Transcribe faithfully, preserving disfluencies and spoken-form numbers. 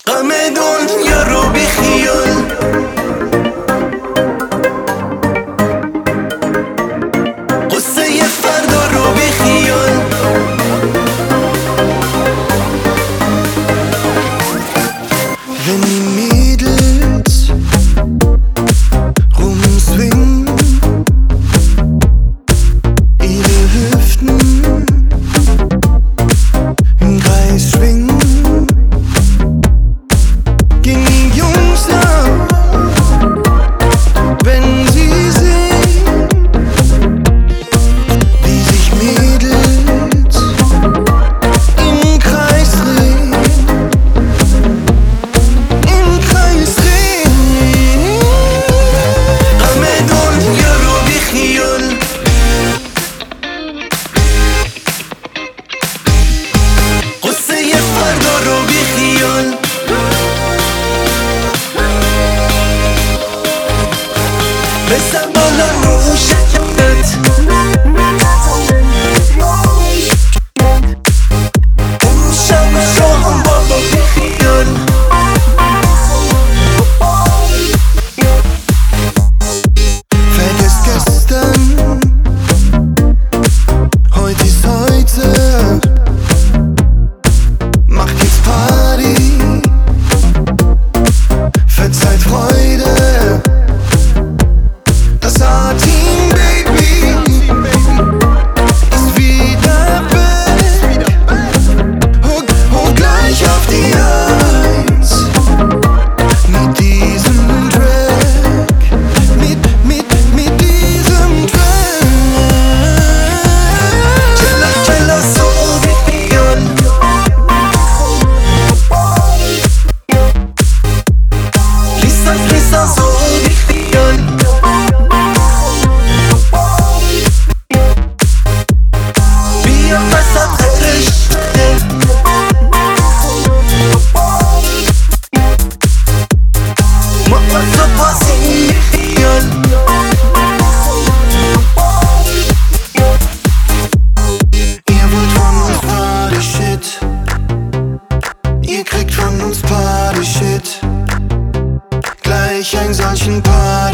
غم دنیا رو بیخیال، قصه فردا رو بیخیال. Wenn die Mädels rumswingen, ihre Hüften im Kreis schwingen, gehen die Jungs ab, wenn sie sehen, wie sich Mädels im Kreis drehen, im Kreis drehen. غم دنیا رو بیخیال، قصه فردا رو بیخیال. بزن بالا روشت، اون شب شام بابا بیخیال. Vergiss gestern, heute ist heute. Mach jetzt Party, verzeiht Freude. Das A-Team, Baby, ist wieder back. Hoch, hoch gleich auf die Eins. Mit diesem Track, mit, mit, mit diesem Track. Chilla, chilla, so بیخیال. Lisa, Lisa, so بیخیال. بیا وسط رشته، ما واسه بازی بیخیال. Ihr wollt von uns Party-Shit, ihr kriegt von uns Party-Shit. Gleich einen solchen Party